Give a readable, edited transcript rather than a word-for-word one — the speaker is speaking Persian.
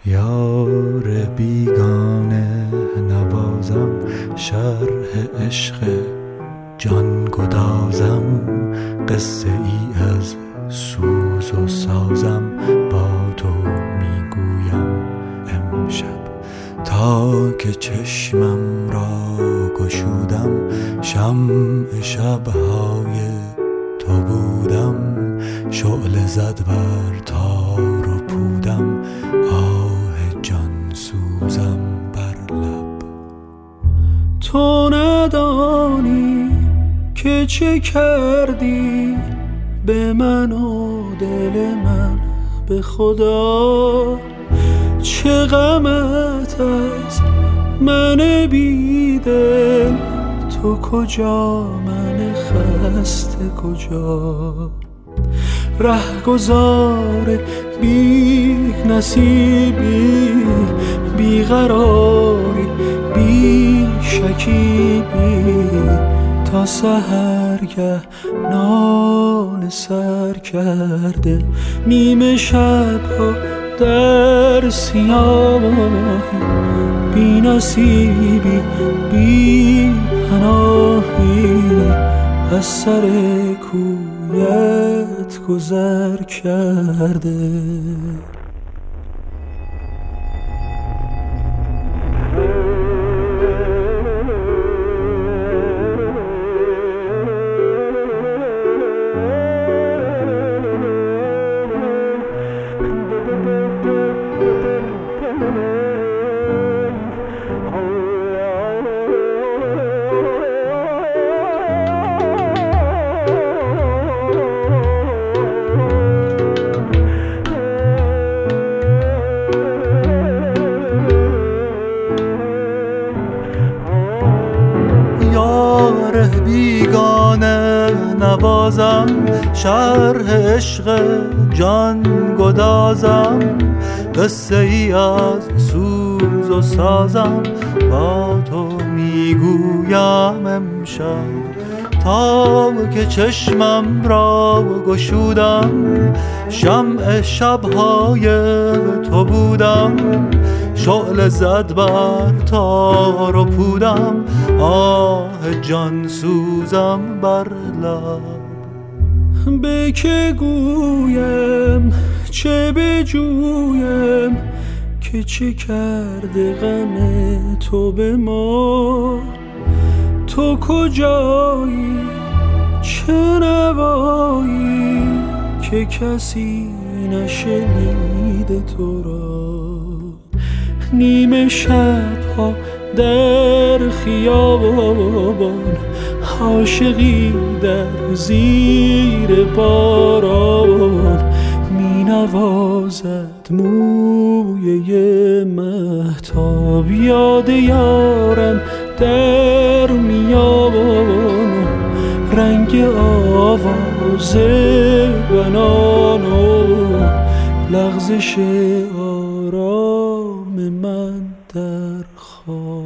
یار بیگانه نوازم، شرح عشق جان گدازم، قصه ای از سوز و سازم با تو میگویم امشب. تا که چشمم را گشودم، شمع شبهای تو بودم، شعله زد بر تار و پودم، آه جان سوزم بر لب. تو ندانی که چه کردی به من و دل من، به خدا چه غمت از من بیدل. تو کجا من خسته کجا، رهگذار بی نصیبی، بی قراری بی شکیبی، تا سحرگه نان سر کرده، نیمه شبها در سیاهی، بی نصیبی بی پناهی، از سر کویت گذر کرده. بیگانه نوازم، شرح عشق جان گدازم، قصه ای از سوز و سازم با تو میگویم امشب. تا که چشمم را گشودم، شمع شبهای تو بودم، شعله زد بر تار و پودم، آه جان سوزم بر لب. به که گویم چه بجویم که چه کرده غم تو به ما. تو کجایی چه نوایی که کسی نشنیده تو را. نیمه شبها در خیابان، عاشقی در زیر باران، می نوازد مویه مهتاب، یاد یارم در میان، رنگ آواز بنان و لغزش آرام من در خواب.